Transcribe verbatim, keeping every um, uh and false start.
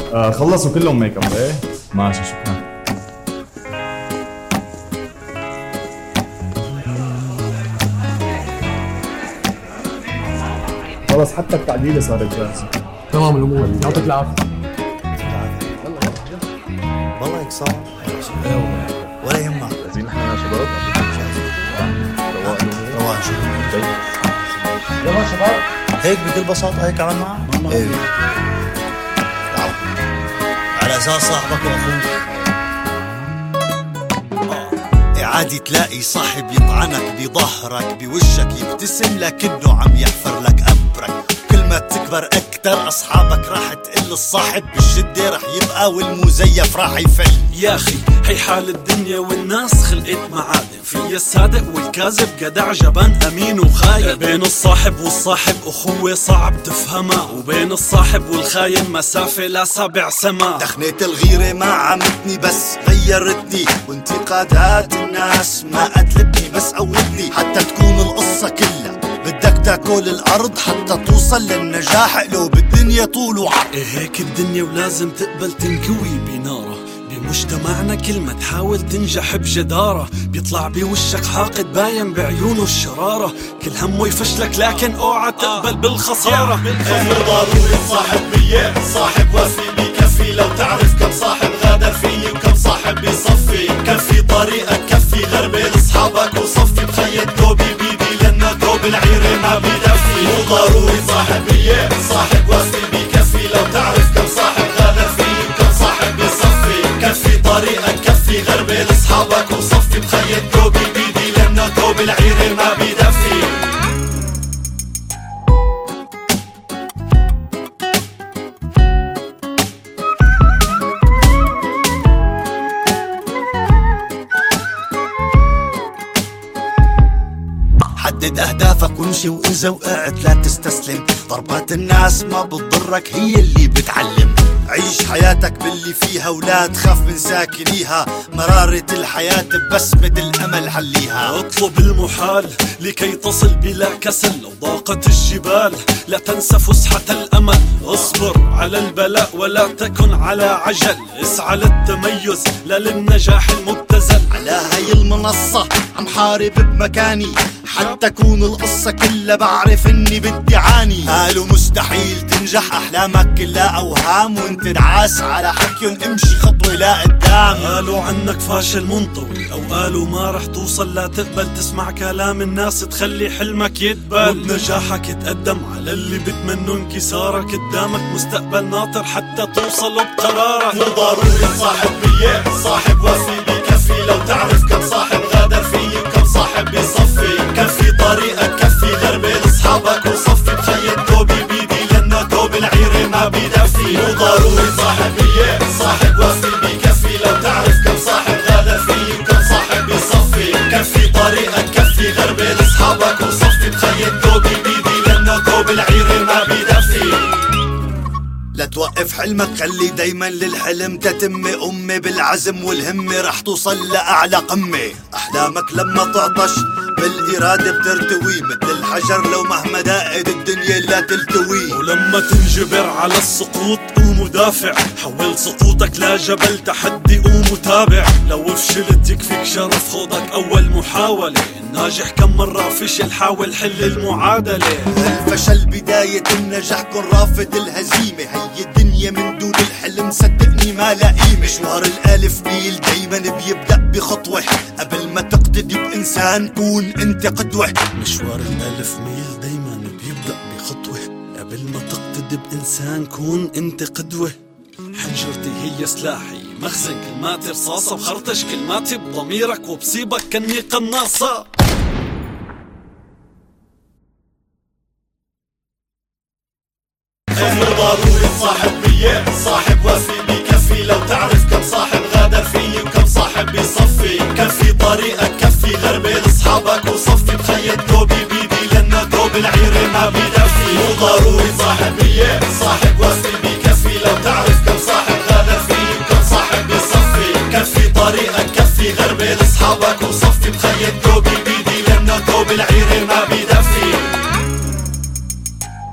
آه خلصوا كلهم ميك اب ايه؟ ماشي شكرا. خلص حتى التعديلة صارت جاهزة. تمام الأمور، يعطيك العافية. والله هيك صار ولا يهمك. عايزين احنا يا شباب رواق رواق شو يلا شباب هيك بكل بساطة هيك عملنا. ايه تعال على اساس صاحبك واخوك. عادي تلاقي صاحب يطعنك بظهرك بوشك يبتسم لكنه عم يحفر لك أبرك. كل ما تكبر أكتر أصحابك راح تقل. الصاحب بالشدة راح يبقى والمزيف راح يفل. يا أخي هي حال الدنيا والناس خلقت معادن. في الصادق والكاذب جدع جبان أمين وخاين. بين الصاحب والصاحب أخوة صعب تفهمها. وبين الصاحب والخاين مسافة لا سبع سما. دخنة الغيرة ما عمتني بس غيرتني. وانتقادات الناس ما قتلتني بس قوتني. حتى تكون القصة كلها بدك تاكل الأرض حتى توصل للنجاح لو بالدنيا طول وعرض. إيه هيك الدنيا ولازم تقبل تنكوي بنارة. بمجتمعنا كل ما تحاول تنجح بجدارة بيطلع بوشك حاقد باين بعيونه الشرارة. كل همه يفشلك لكن اوعى تقبل بالخسارة. مو ضروري صاحب مية صاحب وفي بكفي. لو تعرف كم صاحب غادر فيي وكم صاحب بيصفي. كفي طريقك كفي غربل اصحابك وصفي. بخيط دوبي بيدي لانه دوب العيرة ما بيدفي. مو ضروري صاحب مية صاحب وفي بكفي. لو تعرف كم صاحب غادر فيي وكم صاحب بيصفي. كفي طريقك كفي غربل اصحابك وصفي. بخيط دوبي بيدي لانه دوب العيرة ما بيدفي. حدد أهدافك وامشي وإذا وقعت لا تستسلم. ضربات الناس ما بتضرك هي اللي بتعلم. عيش حياتك باللي فيها ولا تخاف من ساكنيها. مرارة الحياة ببسمة الأمل حليها. اطلب المحال لكي تصل بلا كسل. لو ضاقت الجبال لا تنسى فسحة الأمل. اصبر على البلاء ولا تكن على عجل. اسعى للتميز لا للنجاح المبتذل. على هاي المنصة عم حارب بمكاني حتى تكون القصة كلها بعرف اني بدي عاني. قالوا مستحيل تنجح احلامك كلها اوهام. وانت دعاس على حكيهم امشي خطوة لقدام. قالوا عنك فاشل منطوي او قالوا ما رح توصل. لا تقبل تسمع كلام الناس تخلي حلمك يدبل. وبنجاحك تقدم على اللي بتمنوا انكسارك. قدامك مستقبل ناطر حتى توصل بقرارك. مو ضروري صاحب مية صاحب وفي بكفي. لو تعرف كم صاحب غادر فيي وكم صاحب بيصفي. كفي طريقك كفي غربل اصحابك وصفي. بخيط دوبي بيدي لانه دوب العيرة ما بيدفي. مو ضروري صاحب مية صاحب وفي بكفي. لو تعرف كم صاحب غادر فيي وكم صاحب بيصفي. كفي طريقك كفي غربل اصحابك وصفي. بخيط دوبي بيدي لانه دوب العيرة ما بيدفي. لا توقف حلمك خلي دايما للحلم تتم. أمي بالعزم والهمة رح توصل لأعلى قمة. أحلامك لما تعطش بالإرادة بترتوي. مثل الحجر لو مهما دائد الدنيا لا تلتوي. ولما تنجبر على السقوط قوم ودافع. حول سقوطك لجبل تحدي قوم وتابع. لو فشلت يكفيك شرف خوضك أول محاولة. الناجح كم مرة فشل حاول حل المعادلة. الفشل بداية النجاح كن رافض الهزيمة. هي الدنيا من دون الحلم صدقني ما لا قيمة. مشوار الألف ميل دايما بيبدأ بخطوة. قبل ما تقتدي بإنسان كون انت قدوة. مشوار الألف ميل دايما بيبدأ بخطوة. قبل ما تقتدي بإنسان كون انت قدوة. حنجرتي هي سلاحي مخزن كلماتي رصاصة. وخرطش كلماتي بضميرك وبصيبك كني قناصة. مو ضروري صاحب مية صاحب وفي بكفي. لو تعرف كم صاحب غادر فيي وكم صاحب بيصفي. كفي طريقك كفي غربل اصحابك وصفي. بخيط دوبي بيدي لانه دوب العيرة ما بيدفي. مو ضروري صاحب مية صاحب وفي بكفي. لو تعرف كم صاحب غادر فيي وكم صاحب بيصفي. كفي طريقك كفي غربل اصحابك وصفي. بخيط دوبي بيدي لانه دوب العيرة ما بيدفي.